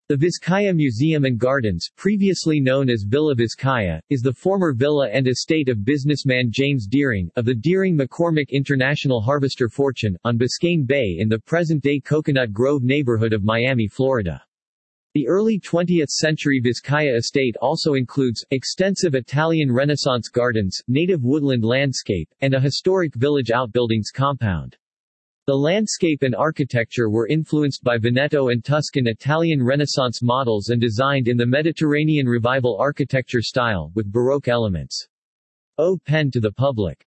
The Vizcaya Museum and Gardens, previously known as Villa Vizcaya, is the former villa and estate of businessman James Deering, of the Deering-McCormick International Harvester fortune, on Biscayne Bay in the present-day Coconut Grove neighborhood of Miami, Florida. The early 20th-century Vizcaya estate also includes extensive Italian Renaissance gardens, native woodland landscape, and a historic village outbuildings compound. The landscape and architecture were influenced by Veneto and Tuscan Italian Renaissance models and designed in the Mediterranean Revival architecture style, with Baroque elements. Open to the public.